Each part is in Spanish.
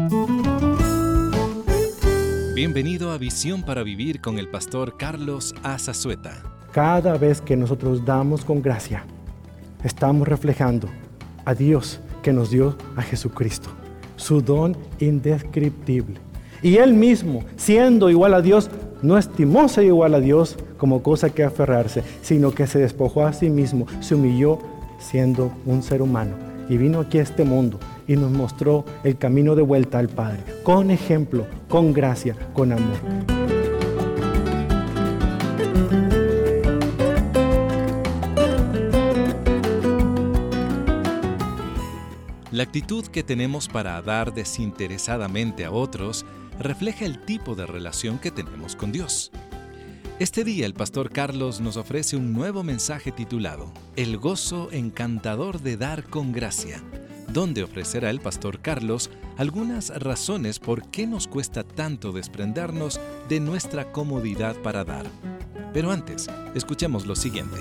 Bienvenido a Visión para Vivir con el pastor Carlos Azazueta. Cada vez que nosotros damos con gracia, estamos reflejando a Dios que nos dio a Jesucristo, su don indescriptible. Y Él mismo, siendo igual a Dios, no estimó ser igual a Dios como cosa que aferrarse, sino que se despojó a sí mismo, se humilló siendo un ser humano y vino aquí a este mundo y nos mostró el camino de vuelta al Padre, con ejemplo, con gracia, con amor. La actitud que tenemos para dar desinteresadamente a otros refleja el tipo de relación que tenemos con Dios. Este día el pastor Carlos nos ofrece un nuevo mensaje titulado El gozo encantador de dar con gracia, donde ofrecerá el pastor Carlos algunas razones por qué nos cuesta tanto desprendernos de nuestra comodidad para dar. Pero antes, escuchemos lo siguiente.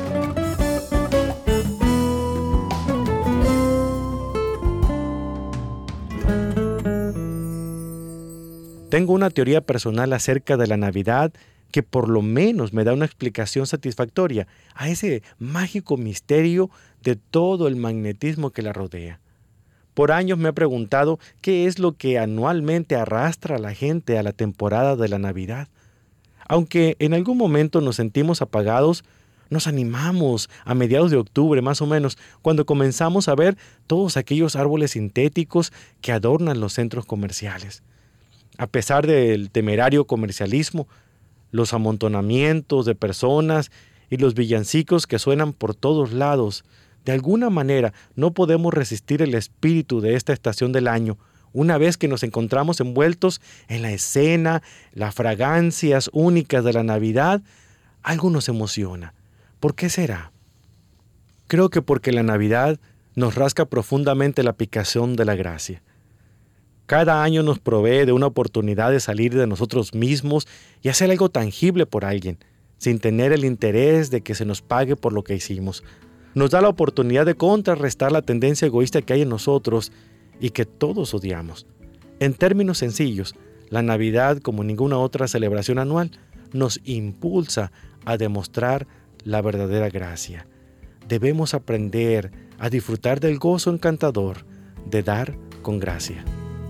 Tengo una teoría personal acerca de la Navidad que por lo menos me da una explicación satisfactoria a ese mágico misterio de todo el magnetismo que la rodea. Por años me he preguntado qué es lo que anualmente arrastra a la gente a la temporada de la Navidad. Aunque en algún momento nos sentimos apagados, nos animamos a mediados de octubre más o menos, cuando comenzamos a ver todos aquellos árboles sintéticos que adornan los centros comerciales. A pesar del temerario comercialismo, los amontonamientos de personas y los villancicos que suenan por todos lados, de alguna manera no podemos resistir el espíritu de esta estación del año, una vez que nos encontramos envueltos en la escena, las fragancias únicas de la Navidad. Algo nos emociona. ¿Por qué será? Creo que porque la Navidad nos rasca profundamente la picazón de la gracia. Cada año nos provee de una oportunidad de salir de nosotros mismos y hacer algo tangible por alguien, sin tener el interés de que se nos pague por lo que hicimos. Nos da la oportunidad de contrarrestar la tendencia egoísta que hay en nosotros y que todos odiamos. En términos sencillos, la Navidad, como ninguna otra celebración anual, nos impulsa a demostrar la verdadera gracia. Debemos aprender a disfrutar del gozo encantador de dar con gracia.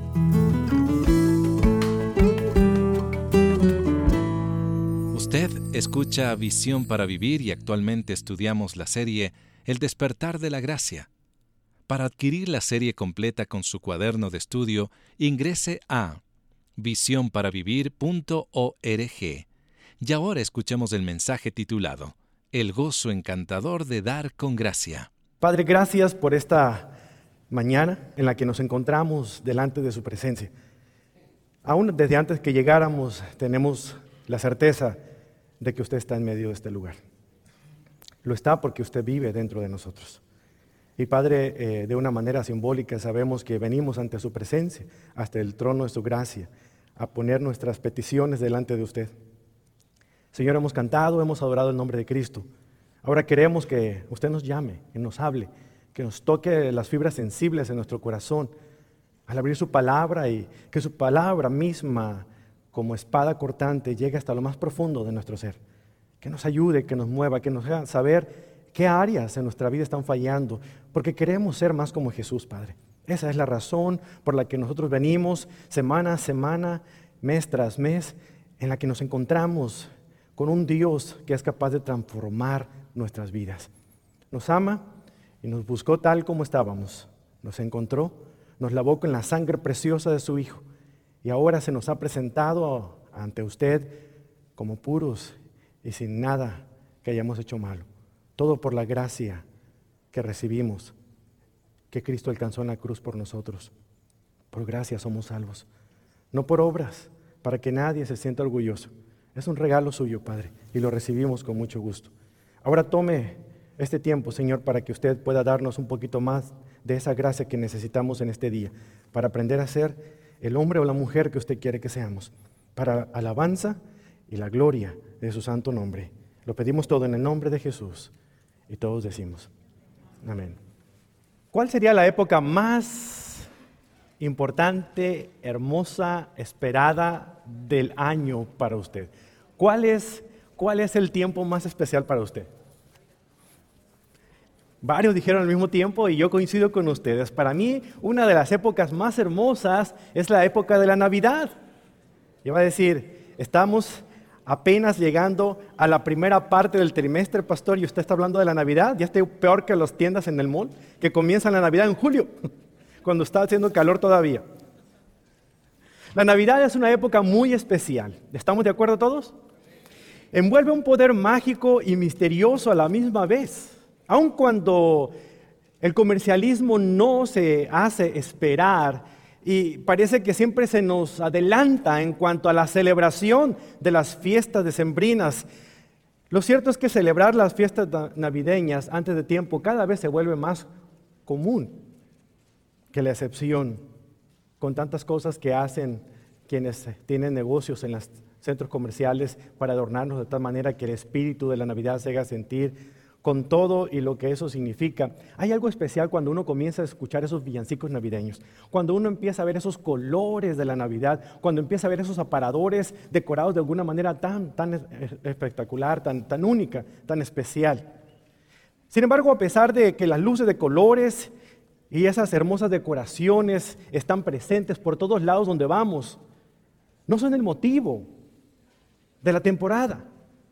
Usted escucha Visión para Vivir y actualmente estudiamos la serie El despertar de la gracia. Para adquirir la serie completa con su cuaderno de estudio, ingrese a visionparavivir.org. Y ahora escuchemos el mensaje titulado El gozo encantador de dar con gracia. Padre, gracias por esta mañana en la que nos encontramos delante de su presencia. Aún desde antes que llegáramos tenemos la certeza de que usted está en medio de este lugar. Lo está porque usted vive dentro de nosotros. Y Padre, de una manera simbólica sabemos que venimos ante su presencia, hasta el trono de su gracia, a poner nuestras peticiones delante de usted. Señor, hemos cantado, hemos adorado el nombre de Cristo. Ahora queremos que usted nos llame, que nos hable, que nos toque las fibras sensibles en nuestro corazón al abrir su palabra y que su palabra misma, como espada cortante, llegue hasta lo más profundo de nuestro ser. Que nos ayude, que nos mueva, que nos haga saber qué áreas en nuestra vida están fallando, porque queremos ser más como Jesús, Padre. Esa es la razón por la que nosotros venimos semana a semana, mes tras mes, en la que nos encontramos con un Dios que es capaz de transformar nuestras vidas. Nos ama y nos buscó tal como estábamos. Nos encontró, nos lavó con la sangre preciosa de su Hijo y ahora se nos ha presentado ante usted como puros y sin nada que hayamos hecho malo. Todo por la gracia que recibimos, que Cristo alcanzó en la cruz por nosotros. Por gracia somos salvos, no por obras, para que nadie se sienta orgulloso. Es un regalo suyo, Padre, y lo recibimos con mucho gusto. Ahora tome este tiempo, Señor, para que usted pueda darnos un poquito más de esa gracia que necesitamos en este día, para aprender a ser el hombre o la mujer que usted quiere que seamos, para alabanza y la gloria de su santo nombre. Lo pedimos todo en el nombre de Jesús y todos decimos amén. ¿Cuál sería la época más importante, hermosa, esperada del año para usted? ¿Cuál es el tiempo más especial para usted? Varios dijeron al mismo tiempo y yo coincido con ustedes. Para mí, una de las épocas más hermosas es la época de la Navidad. Yo voy a decir, estamos apenas llegando a la primera parte del trimestre, pastor, y usted está hablando de la Navidad. Ya está peor que las tiendas en el mall, que comienzan la Navidad en julio, cuando está haciendo calor todavía. La Navidad es una época muy especial. ¿Estamos de acuerdo todos? Envuelve un poder mágico y misterioso a la misma vez. Aun cuando el comercialismo no se hace esperar y parece que siempre se nos adelanta en cuanto a la celebración de las fiestas decembrinas, lo cierto es que celebrar las fiestas navideñas antes de tiempo cada vez se vuelve más común que la excepción, con tantas cosas que hacen quienes tienen negocios en los centros comerciales para adornarnos de tal manera que el espíritu de la Navidad se haga sentir con todo y lo que eso significa. Hay algo especial cuando uno comienza a escuchar esos villancicos navideños, cuando uno empieza a ver esos colores de la Navidad, cuando empieza a ver esos aparadores decorados de alguna manera tan espectacular, tan única, tan especial. Sin embargo, a pesar de que las luces de colores y esas hermosas decoraciones están presentes por todos lados donde vamos, no son el motivo de la temporada.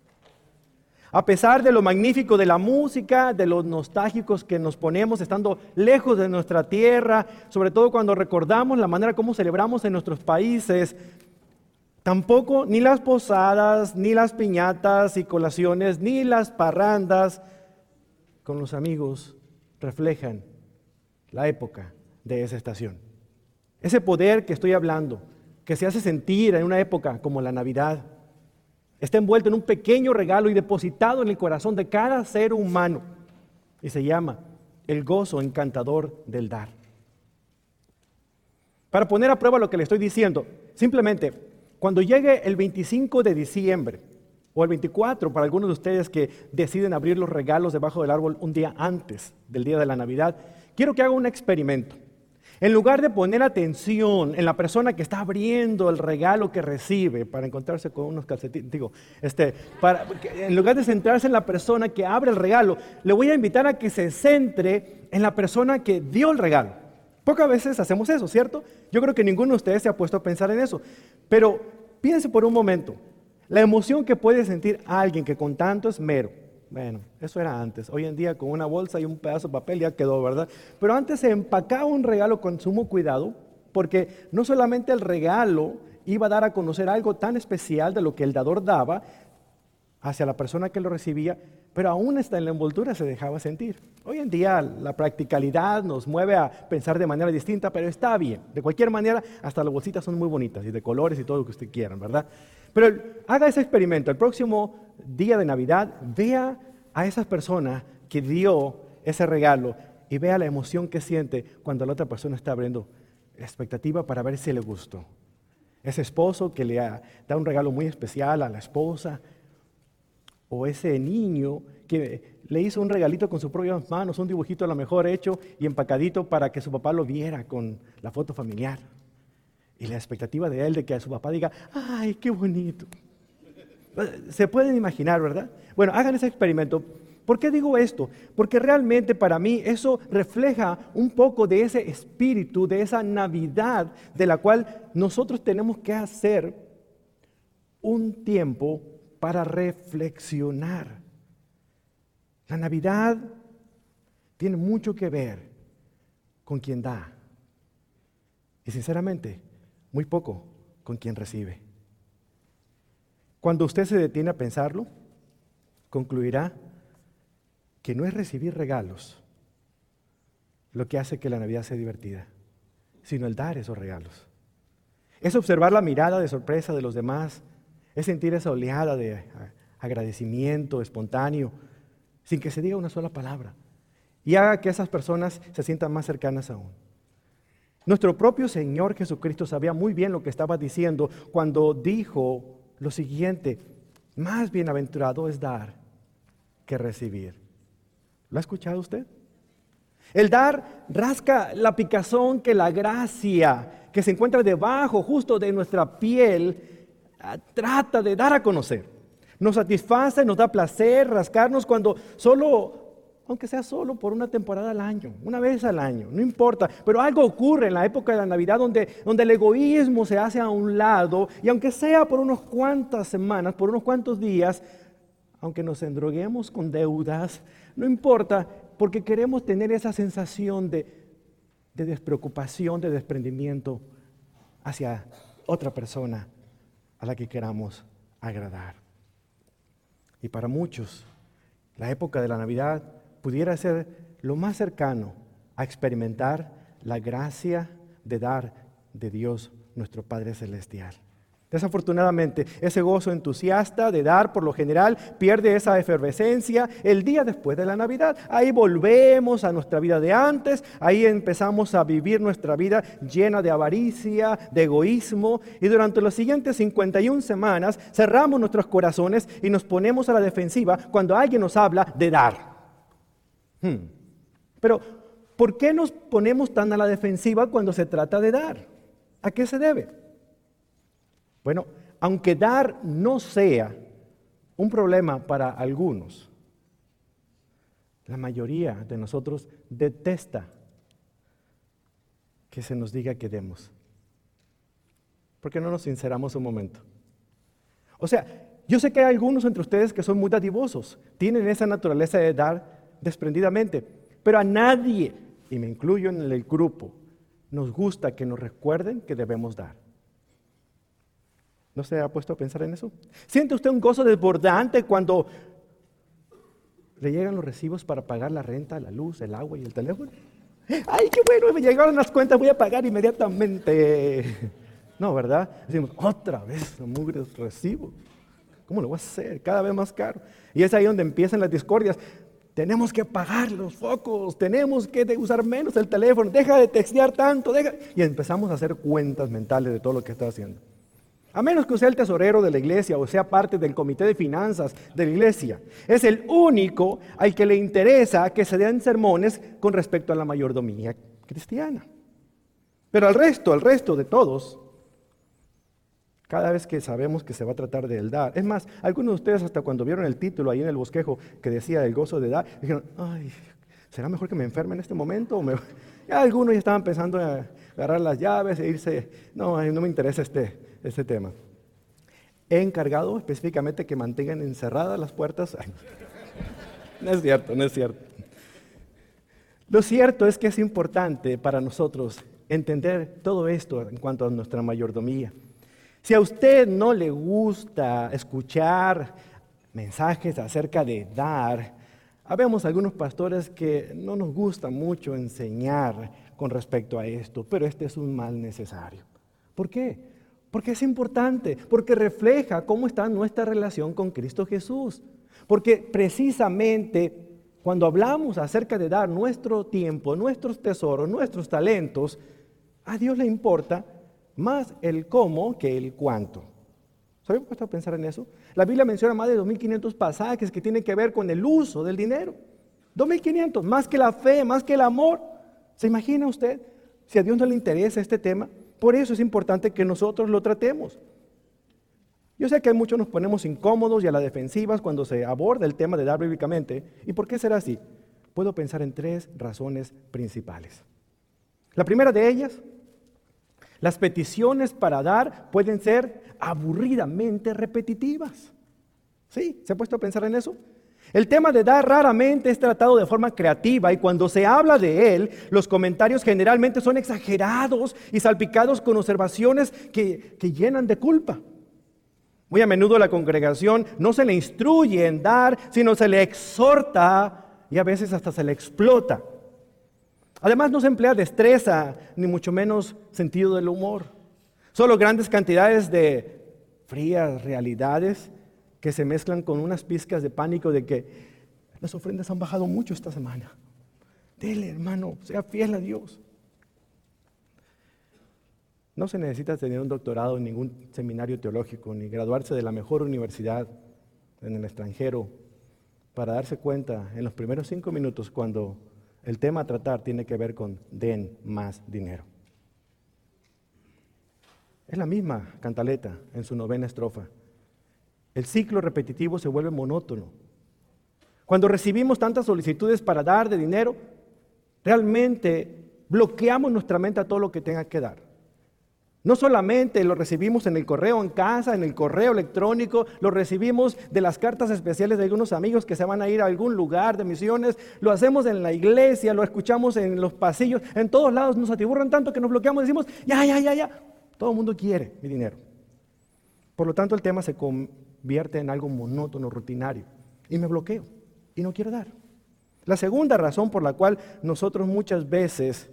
A pesar de lo magnífico de la música, de los nostálgicos que nos ponemos estando lejos de nuestra tierra, sobre todo cuando recordamos la manera como celebramos en nuestros países, tampoco ni las posadas, ni las piñatas y colaciones, ni las parrandas con los amigos reflejan la época de esa estación. Ese poder que estoy hablando, que se hace sentir en una época como la Navidad, está envuelto en un pequeño regalo y depositado en el corazón de cada ser humano. Y se llama el gozo encantador del dar. Para poner a prueba lo que le estoy diciendo, simplemente cuando llegue el 25 de diciembre o el 24 para algunos de ustedes que deciden abrir los regalos debajo del árbol un día antes del día de la Navidad, quiero que haga un experimento. En lugar de poner atención en la persona que está abriendo el regalo que recibe para encontrarse con unos calcetines, en lugar de centrarse en la persona que abre el regalo, le voy a invitar a que se centre en la persona que dio el regalo. Pocas veces hacemos eso, ¿cierto? Yo creo que ninguno de ustedes se ha puesto a pensar en eso. Pero piense por un momento, la emoción que puede sentir alguien que con tanto esmero, bueno, eso era antes. Hoy en día con una bolsa y un pedazo de papel ya quedó, ¿verdad? Pero antes se empacaba un regalo con sumo cuidado, porque no solamente el regalo iba a dar a conocer algo tan especial de lo que el dador daba hacia la persona que lo recibía, pero aún hasta en la envoltura se dejaba sentir. Hoy en día la practicalidad nos mueve a pensar de manera distinta, pero está bien. De cualquier manera, hasta las bolsitas son muy bonitas y de colores y todo lo que usted quiera, ¿verdad? Pero haga ese experimento. El próximo día de Navidad, vea a esa persona que dio ese regalo y vea la emoción que siente cuando la otra persona está abriendo la expectativa para ver si le gustó. Ese esposo que le da un regalo muy especial a la esposa, o ese niño que le hizo un regalito con sus propias manos, un dibujito a lo mejor hecho y empacadito para que su papá lo viera con la foto familiar. Y la expectativa de él de que su papá diga, ¡ay, qué bonito! Se pueden imaginar, ¿verdad? Bueno, hagan ese experimento. ¿Por qué digo esto? Porque realmente para mí eso refleja un poco de ese espíritu, de esa Navidad de la cual nosotros tenemos que hacer un tiempo para reflexionar. La Navidad tiene mucho que ver con quien da y sinceramente muy poco con quien recibe. Cuando usted se detiene a pensarlo, concluirá que no es recibir regalos lo que hace que la Navidad sea divertida, sino el dar esos regalos. Es observar la mirada de sorpresa de los demás, es sentir esa oleada de agradecimiento espontáneo, sin que se diga una sola palabra, y haga que esas personas se sientan más cercanas aún. Nuestro propio Señor Jesucristo sabía muy bien lo que estaba diciendo cuando dijo lo siguiente: más bienaventurado es dar que recibir. ¿Lo ha escuchado usted? El dar rasca la picazón que la gracia que se encuentra debajo, justo de nuestra piel, trata de dar a conocer. Nos satisface, nos da placer rascarnos cuando aunque sea solo por una temporada al año, una vez al año, no importa. Pero algo ocurre en la época de la Navidad donde el egoísmo se hace a un lado y aunque sea por unas cuantas semanas, por unos cuantos días, aunque nos endroguemos con deudas, no importa, porque queremos tener esa sensación de despreocupación, de desprendimiento hacia otra persona a la que queramos agradar. Y para muchos, la época de la Navidad pudiera ser lo más cercano a experimentar la gracia de dar de Dios nuestro Padre Celestial. Desafortunadamente, ese gozo entusiasta de dar por lo general pierde esa efervescencia el día después de la Navidad. Ahí volvemos a nuestra vida de antes, ahí empezamos a vivir nuestra vida llena de avaricia, de egoísmo, y durante las siguientes 51 semanas cerramos nuestros corazones y nos ponemos a la defensiva cuando alguien nos habla de dar. Pero, ¿por qué nos ponemos tan a la defensiva cuando se trata de dar? ¿A qué se debe? Bueno, aunque dar no sea un problema para algunos, la mayoría de nosotros detesta que se nos diga que demos. ¿Por qué no nos sinceramos un momento? O sea, yo sé que hay algunos entre ustedes que son muy dadivosos, tienen esa naturaleza de dar desprendidamente, pero a nadie, y me incluyo en el grupo, nos gusta que nos recuerden que debemos dar. ¿No se ha puesto a pensar en eso? ¿Siente usted un gozo desbordante cuando le llegan los recibos para pagar la renta, la luz, el agua y el teléfono? ¡Ay, qué bueno! Me llegaron las cuentas, voy a pagar inmediatamente. No, ¿verdad? Decimos, otra vez, los mugres recibos. ¿Cómo lo voy a hacer? Cada vez más caro. Y es ahí donde empiezan las discordias. Tenemos que pagar los focos, tenemos que usar menos el teléfono, deja de textear tanto, y empezamos a hacer cuentas mentales de todo lo que está haciendo. A menos que sea el tesorero de la iglesia o sea parte del comité de finanzas de la iglesia, es el único al que le interesa que se den sermones con respecto a la mayordomía cristiana. Pero al resto de todos, cada vez que sabemos que se va a tratar del dar. Es más, algunos de ustedes hasta cuando vieron el título ahí en el bosquejo que decía el gozo de dar, dijeron, ay, ¿será mejor que me enferme en este momento? Ya algunos ya estaban pensando en agarrar las llaves e irse. No me interesa este tema. He encargado específicamente que mantengan encerradas las puertas. Ay, no es cierto. Lo cierto es que es importante para nosotros entender todo esto en cuanto a nuestra mayordomía. Si a usted no le gusta escuchar mensajes acerca de dar, habemos algunos pastores que no nos gusta mucho enseñar con respecto a esto, pero este es un mal necesario. ¿Por qué? Porque es importante, porque refleja cómo está nuestra relación con Cristo Jesús. Porque precisamente cuando hablamos acerca de dar nuestro tiempo, nuestros tesoros, nuestros talentos, a Dios le importa más el cómo que el cuánto. ¿Se habían puesto a pensar en eso? La Biblia menciona más de 2.500 pasajes que tienen que ver con el uso del dinero. 2.500, más que la fe, más que el amor. ¿Se imagina usted si a Dios no le interesa este tema? Por eso es importante que nosotros lo tratemos. Yo sé que muchos nos ponemos incómodos y a la defensiva cuando se aborda el tema de dar bíblicamente. ¿Y por qué será así? Puedo pensar en 3 razones principales. La primera de ellas, las peticiones para dar pueden ser aburridamente repetitivas. ¿Sí? ¿Se ha puesto a pensar en eso? El tema de dar raramente es tratado de forma creativa y cuando se habla de él, los comentarios generalmente son exagerados y salpicados con observaciones que llenan de culpa. Muy a menudo a la congregación no se le instruye en dar, sino se le exhorta y a veces hasta se le explota. Además no se emplea destreza, ni mucho menos sentido del humor. Solo grandes cantidades de frías realidades que se mezclan con unas pizcas de pánico de que las ofrendas han bajado mucho esta semana. Dele, hermano, sea fiel a Dios. No se necesita tener un doctorado en ningún seminario teológico, ni graduarse de la mejor universidad en el extranjero para darse cuenta en los primeros 5 minutos cuando el tema a tratar tiene que ver con den más dinero. Es la misma cantaleta en su 9ª estrofa. El ciclo repetitivo se vuelve monótono. Cuando recibimos tantas solicitudes para dar de dinero, realmente bloqueamos nuestra mente a todo lo que tenga que dar. No solamente lo recibimos en el correo en casa, en el correo electrónico, lo recibimos de las cartas especiales de algunos amigos que se van a ir a algún lugar de misiones, lo hacemos en la iglesia, lo escuchamos en los pasillos, en todos lados nos atiborran tanto que nos bloqueamos y decimos, ya, todo el mundo quiere mi dinero. Por lo tanto, el tema se convierte en algo monótono, rutinario, y me bloqueo, y no quiero dar. La segunda razón por la cual nosotros muchas veces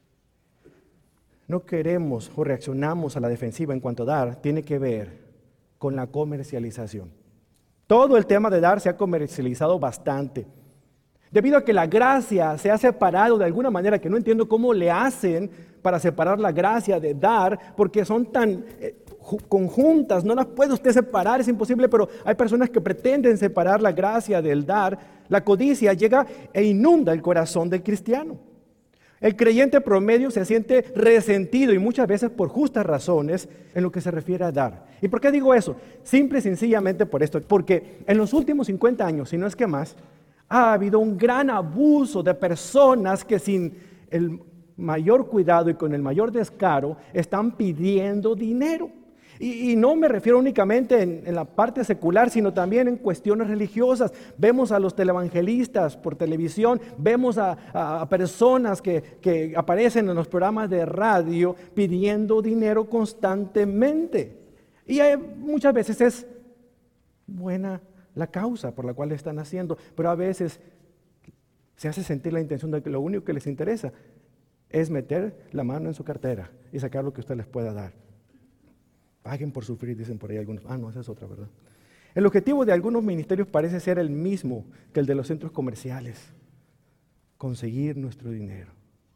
no queremos o reaccionamos a la defensiva en cuanto a dar, tiene que ver con la comercialización. Todo el tema de dar se ha comercializado bastante. Debido a que la gracia se ha separado de alguna manera, que no entiendo cómo le hacen para separar la gracia de dar, porque son tan conjuntas, no las puede usted separar, es imposible, pero hay personas que pretenden separar la gracia del dar. La codicia llega e inunda el corazón del cristiano. El creyente promedio se siente resentido y muchas veces por justas razones en lo que se refiere a dar. ¿Y por qué digo eso? Simple y sencillamente por esto, porque en los últimos 50 años, si no es que más, ha habido un gran abuso de personas que sin el mayor cuidado y con el mayor descaro están pidiendo dinero. Y no me refiero únicamente en la parte secular, sino también en cuestiones religiosas. Vemos a los televangelistas por televisión, vemos a personas que aparecen en los programas de radio pidiendo dinero constantemente. Y muchas veces es buena la causa por la cual están haciendo, pero a veces se hace sentir la intención de que lo único que les interesa es meter la mano en su cartera y sacar lo que usted les pueda dar. Paguen por sufrir, dicen por ahí algunos. No, esa es otra, ¿verdad? El objetivo de algunos ministerios parece ser el mismo que el de los centros comerciales: conseguir nuestro dinero.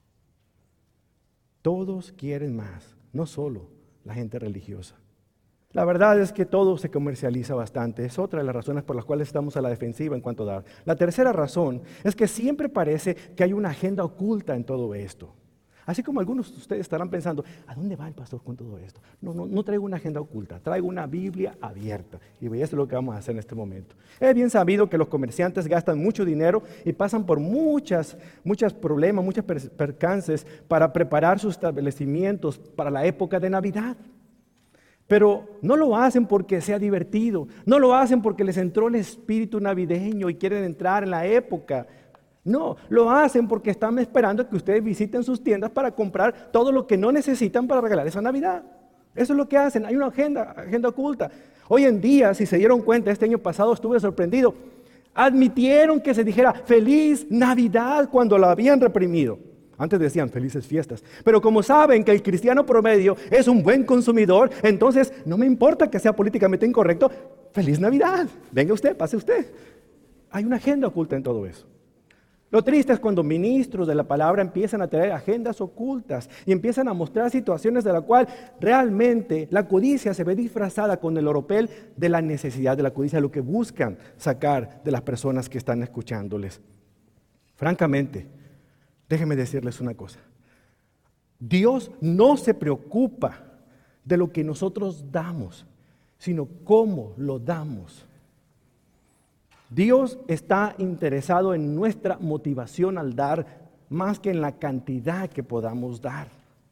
Todos quieren más, no solo la gente religiosa. La verdad es que todo se comercializa bastante. Es otra de las razones por las cuales estamos a la defensiva en cuanto a dar. La tercera razón es que siempre parece que hay una agenda oculta en todo esto. Así como algunos de ustedes estarán pensando, ¿a dónde va el pastor con todo esto? No traigo una agenda oculta, traigo una Biblia abierta. Y eso es lo que vamos a hacer en este momento. Es bien sabido que los comerciantes gastan mucho dinero y pasan por muchos problemas, muchos percances para preparar sus establecimientos para la época de Navidad. Pero no lo hacen porque sea divertido, no lo hacen porque les entró el espíritu navideño y quieren entrar en la época. No, lo hacen porque están esperando que ustedes visiten sus tiendas para comprar todo lo que no necesitan para regalar esa Navidad. Eso es lo que hacen, hay una agenda oculta. Hoy en día, si se dieron cuenta, este año pasado estuve sorprendido, admitieron que se dijera Feliz Navidad cuando la habían reprimido. Antes decían felices fiestas, pero como saben que el cristiano promedio es un buen consumidor, entonces no me importa que sea políticamente incorrecto, Feliz Navidad, venga usted, pase usted. Hay una agenda oculta en todo eso. Lo triste es cuando ministros de la palabra empiezan a traer agendas ocultas y empiezan a mostrar situaciones de la cual realmente la codicia se ve disfrazada con el oropel de la necesidad de la codicia, lo que buscan sacar de las personas que están escuchándoles. Francamente, déjenme decirles una cosa. Dios no se preocupa de lo que nosotros damos, sino cómo lo damos. Dios está interesado en nuestra motivación al dar más que en la cantidad que podamos dar.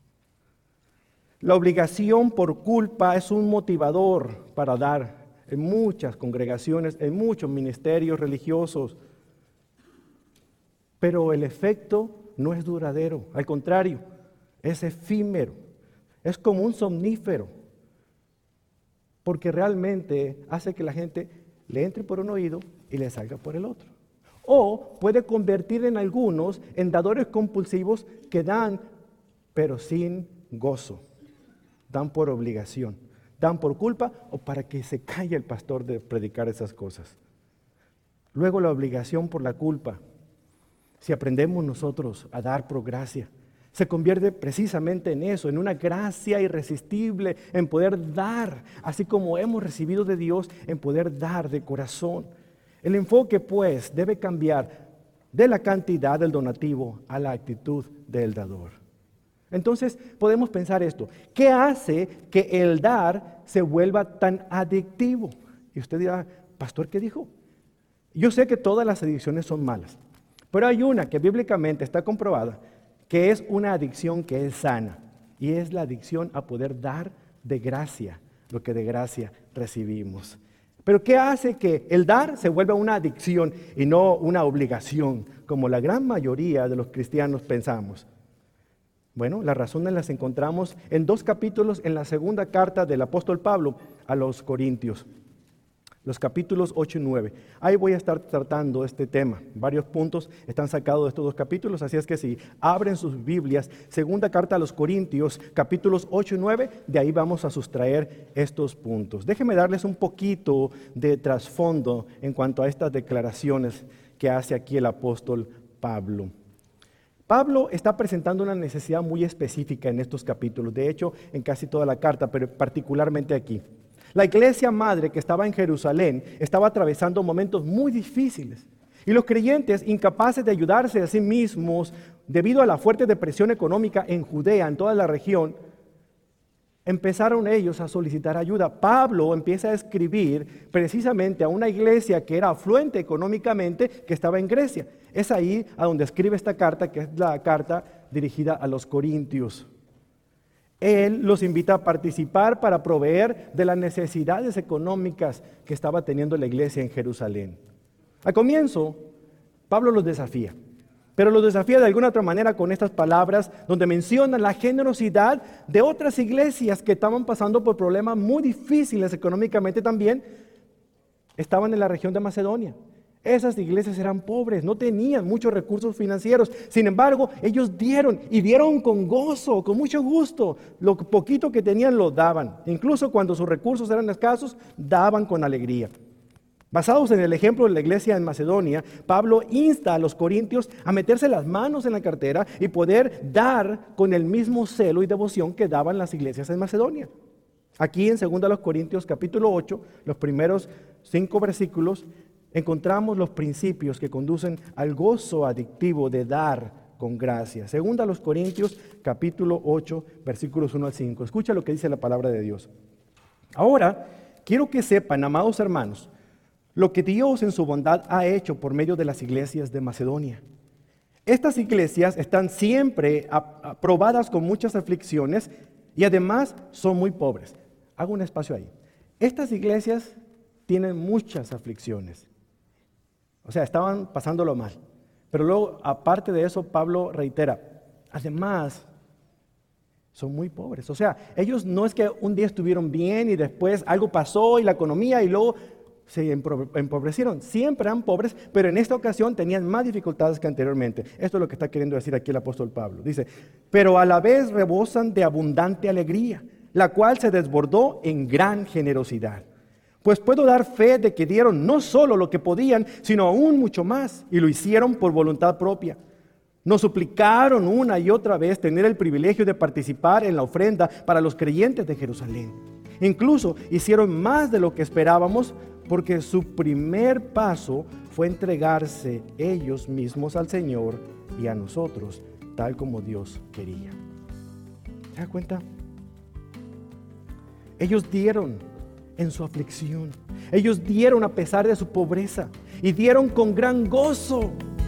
La obligación por culpa es un motivador para dar en muchas congregaciones, en muchos ministerios religiosos. Pero el efecto no es duradero, al contrario, es efímero, es como un somnífero, porque realmente hace que la gente le entre por un oído y le salga por el otro. O puede convertir en algunos en dadores compulsivos que dan, pero sin gozo. Dan por obligación, dan por culpa o para que se calle el pastor de predicar esas cosas. Luego la obligación por la culpa. Si aprendemos nosotros a dar por gracia, se convierte precisamente en eso, en una gracia irresistible, en poder dar, así como hemos recibido de Dios, en poder dar de corazón. El enfoque, pues, debe cambiar de la cantidad del donativo a la actitud del dador. Entonces podemos pensar esto: ¿qué hace que el dar se vuelva tan adictivo? Y usted dirá, pastor, ¿qué dijo? Yo sé que todas las adicciones son malas, pero hay una que bíblicamente está comprobada, que es una adicción que es sana, y es la adicción a poder dar de gracia lo que de gracia recibimos. Pero ¿qué hace que el dar se vuelva una adicción y no una obligación, como la gran mayoría de los cristianos pensamos? Bueno, las razones las encontramos en 2 capítulos en la segunda carta del apóstol Pablo a los Corintios. Los capítulos 8 y 9. Ahí voy a estar tratando este tema. Varios puntos están sacados de estos 2 capítulos, así es que si abren sus Biblias, segunda carta a los Corintios, capítulos 8 y 9, de ahí vamos a sustraer estos puntos. Déjenme darles un poquito de trasfondo en cuanto a estas declaraciones que hace aquí el apóstol Pablo. Pablo está presentando una necesidad muy específica en estos capítulos, de hecho en casi toda la carta, pero particularmente aquí. La iglesia madre que estaba en Jerusalén estaba atravesando momentos muy difíciles y los creyentes, incapaces de ayudarse a sí mismos debido a la fuerte depresión económica en Judea, en toda la región, empezaron ellos a solicitar ayuda. Pablo empieza a escribir precisamente a una iglesia que era afluente económicamente, que estaba en Grecia. Es ahí a donde escribe esta carta, que es la carta dirigida a los Corintios. Él los invita a participar para proveer de las necesidades económicas que estaba teniendo la iglesia en Jerusalén. Al comienzo, Pablo los desafía, pero los desafía de alguna otra manera con estas palabras donde menciona la generosidad de otras iglesias que estaban pasando por problemas muy difíciles económicamente también. Estaban en la región de Macedonia. Esas iglesias eran pobres, no tenían muchos recursos financieros. Sin embargo, ellos dieron y dieron con gozo, con mucho gusto. Lo poquito que tenían lo daban. Incluso cuando sus recursos eran escasos, daban con alegría. Basados en el ejemplo de la iglesia en Macedonia, Pablo insta a los corintios a meterse las manos en la cartera y poder dar con el mismo celo y devoción que daban las iglesias en Macedonia. Aquí en 2 Corintios capítulo 8, los primeros 5 versículos, encontramos los principios que conducen al gozo adictivo de dar con gracia. 2 Corintios capítulo 8, versículos 1 al 5. Escucha lo que dice la palabra de Dios. Ahora, quiero que sepan, amados hermanos, lo que Dios en su bondad ha hecho por medio de las iglesias de Macedonia. Estas iglesias están siempre probadas con muchas aflicciones y además son muy pobres. Hago un espacio ahí. Estas iglesias tienen muchas aflicciones. O sea, estaban pasándolo mal. Pero luego, aparte de eso, Pablo reitera, además, son muy pobres. O sea, ellos no es que un día estuvieron bien y después algo pasó y la economía y luego se empobrecieron. Siempre eran pobres, pero en esta ocasión tenían más dificultades que anteriormente. Esto es lo que está queriendo decir aquí el apóstol Pablo. Dice, pero a la vez rebosan de abundante alegría, la cual se desbordó en gran generosidad. Pues puedo dar fe de que dieron no solo lo que podían, sino aún mucho más, y lo hicieron por voluntad propia. Nos suplicaron una y otra vez tener el privilegio de participar en la ofrenda para los creyentes de Jerusalén. Incluso hicieron más de lo que esperábamos, porque su primer paso fue entregarse ellos mismos al Señor y a nosotros, tal como Dios quería. ¿Se da cuenta? Ellos dieron en su aflicción. Ellos dieron a pesar de su pobreza y dieron con gran gozo.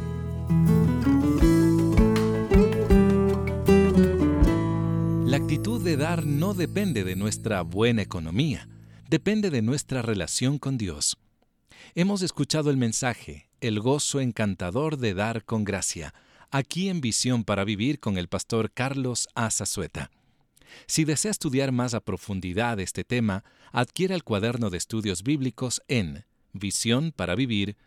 La actitud de dar no depende de nuestra buena economía, depende de nuestra relación con Dios. Hemos escuchado el mensaje, el gozo encantador de dar con gracia, aquí en Visión para Vivir con el pastor Carlos A. Zazueta. Si desea estudiar más a profundidad este tema, adquiera el cuaderno de estudios bíblicos en visionparavivir.org.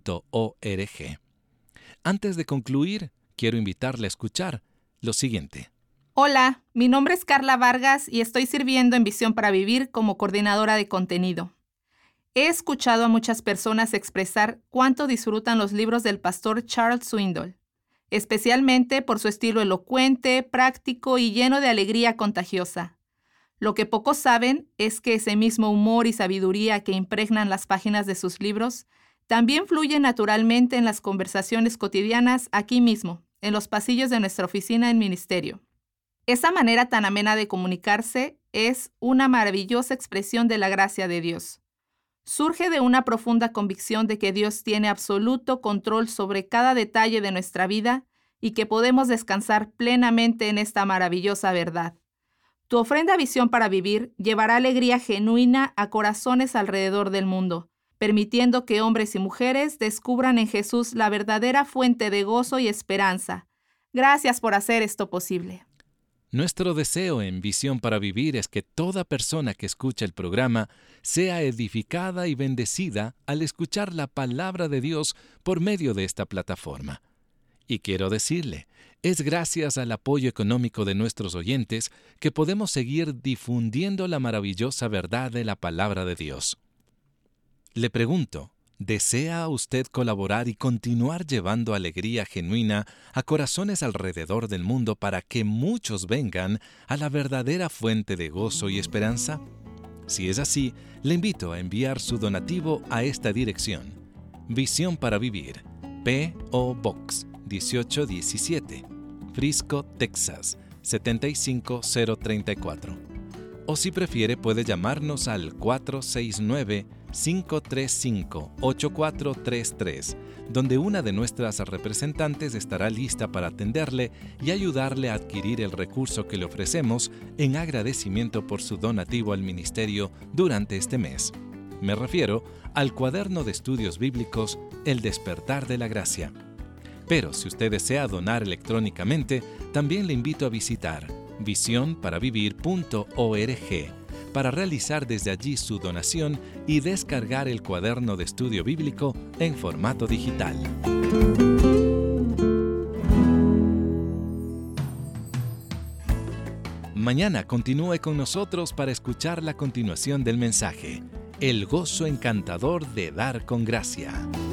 Antes de concluir, quiero invitarle a escuchar lo siguiente. Hola, mi nombre es Carla Vargas y estoy sirviendo en Visión para Vivir como coordinadora de contenido. He escuchado a muchas personas expresar cuánto disfrutan los libros del pastor Charles Swindoll, especialmente por su estilo elocuente, práctico y lleno de alegría contagiosa. Lo que pocos saben es que ese mismo humor y sabiduría que impregnan las páginas de sus libros También fluye naturalmente en las conversaciones cotidianas aquí mismo, en los pasillos de nuestra oficina en ministerio. Esa manera tan amena de comunicarse es una maravillosa expresión de la gracia de Dios. Surge de una profunda convicción de que Dios tiene absoluto control sobre cada detalle de nuestra vida y que podemos descansar plenamente en esta maravillosa verdad. Tu ofrenda Visión para Vivir llevará alegría genuina a corazones alrededor del mundo, permitiendo que hombres y mujeres descubran en Jesús la verdadera fuente de gozo y esperanza. Gracias por hacer esto posible. Nuestro deseo en Visión para Vivir es que toda persona que escucha el programa sea edificada y bendecida al escuchar la palabra de Dios por medio de esta plataforma. Y quiero decirle, es gracias al apoyo económico de nuestros oyentes que podemos seguir difundiendo la maravillosa verdad de la palabra de Dios. Le pregunto, ¿desea usted colaborar y continuar llevando alegría genuina a corazones alrededor del mundo para que muchos vengan a la verdadera fuente de gozo y esperanza? Si es así, le invito a enviar su donativo a esta dirección: Visión para Vivir, P.O. Box 1817, Frisco, Texas 75034. O si prefiere, puede llamarnos al 469-535-8433, donde una de nuestras representantes estará lista para atenderle y ayudarle a adquirir el recurso que le ofrecemos en agradecimiento por su donativo al ministerio durante este mes. Me refiero al cuaderno de estudios bíblicos El Despertar de la Gracia. Pero si usted desea donar electrónicamente, también le invito a visitar visionparavivir.org para realizar desde allí su donación y descargar el cuaderno de estudio bíblico en formato digital. Mañana continúe con nosotros para escuchar la continuación del mensaje, El gozo encantador de dar con gracia.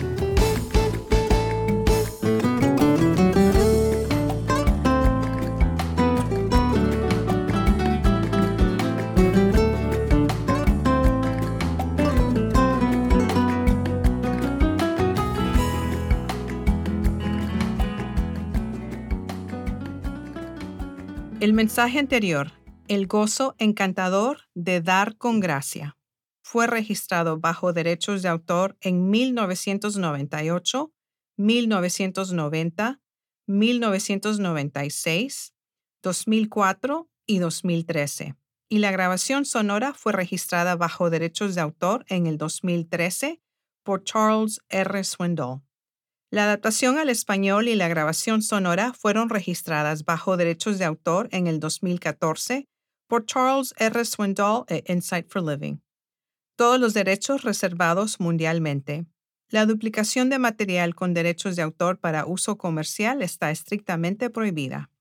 El mensaje anterior, El gozo encantador de dar con gracia, fue registrado bajo derechos de autor en 1998, 1990, 1996, 2004 y 2013. Y la grabación sonora fue registrada bajo derechos de autor en el 2013 por Charles R. Swindoll. La adaptación al español y la grabación sonora fueron registradas bajo derechos de autor en el 2014 por Charles R. Swindoll e Insight for Living. Todos los derechos reservados mundialmente. La duplicación de material con derechos de autor para uso comercial está estrictamente prohibida.